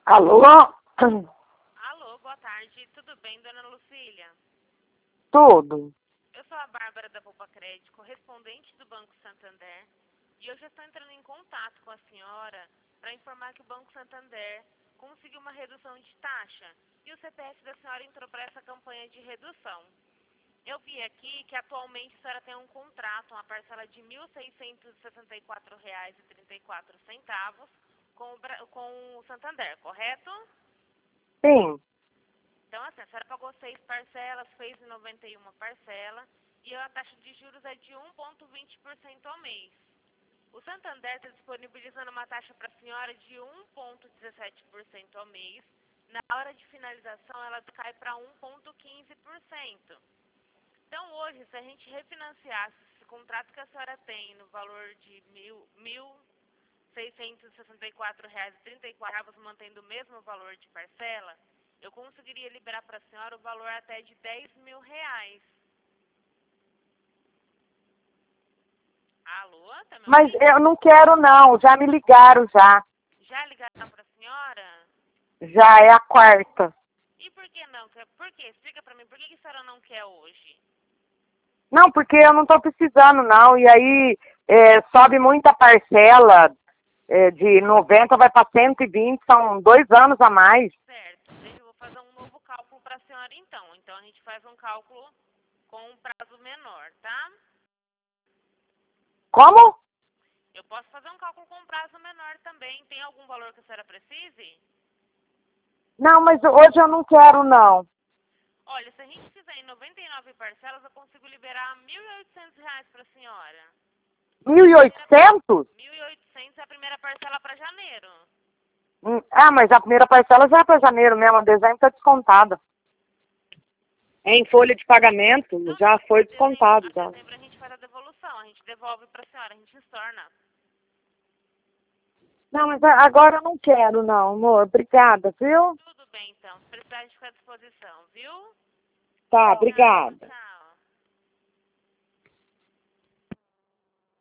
Alô? Alô, boa tarde. Tudo bem, dona Lucília? Tudo. Eu sou a Bárbara da Poupa Crédito, correspondente do Banco Santander, e hoje eu estou entrando em contato com a senhora para informar que o Banco Santander conseguiu uma redução de taxa e o CPF da senhora entrou para essa campanha de redução. Eu vi aqui que atualmente a senhora tem um contrato, uma parcela de R$ 1.664,34 com o Santander, correto? Sim. Então, assim, a senhora pagou 6 parcelas, fez em 91 parcela, e a taxa de juros é de 1,20% ao mês. O Santander está disponibilizando uma taxa para a senhora de 1,17% ao mês. Na hora de finalização, ela cai para 1,15%. Então, hoje, se a gente refinanciasse esse contrato que a senhora tem no valor de R$ 1.664,34, mantendo o mesmo valor de parcela, eu conseguiria liberar para a senhora o valor até de R$ 10.000. Alô, tá me Mas ouvindo? eu não quero não, já me ligaram já. Já ligaram para a senhora? Já é a quarta. E por que não? Por quê? Explica para mim, por que a senhora não quer hoje? Não, porque eu não estou precisando não. E aí sobe muita parcela, de 90 vai para 120, são 2 anos a mais. Certo, eu vou fazer um novo cálculo para a senhora então. Então a gente faz um cálculo com um prazo menor, tá? Como? Eu posso fazer um cálculo com um prazo menor também. Tem algum valor que a senhora precise? Não, mas hoje eu não quero não. Olha, se a gente fizer em 99 parcelas, eu consigo liberar R$ 1.800 para a senhora. 1.800? 1.800 é a primeira parcela para janeiro. Ah, mas a primeira parcela já é para janeiro mesmo, a dezembro está descontada. É em folha de pagamento, Não, já foi descontado. a Já. dezembro a gente faz a devolução, a gente devolve para a senhora, a gente estorna. Não, mas agora eu não quero não, amor. Obrigada, viu? Tudo bem então, se precisar a gente fica à disposição, viu? Tá, Tchau, obrigada. tchau.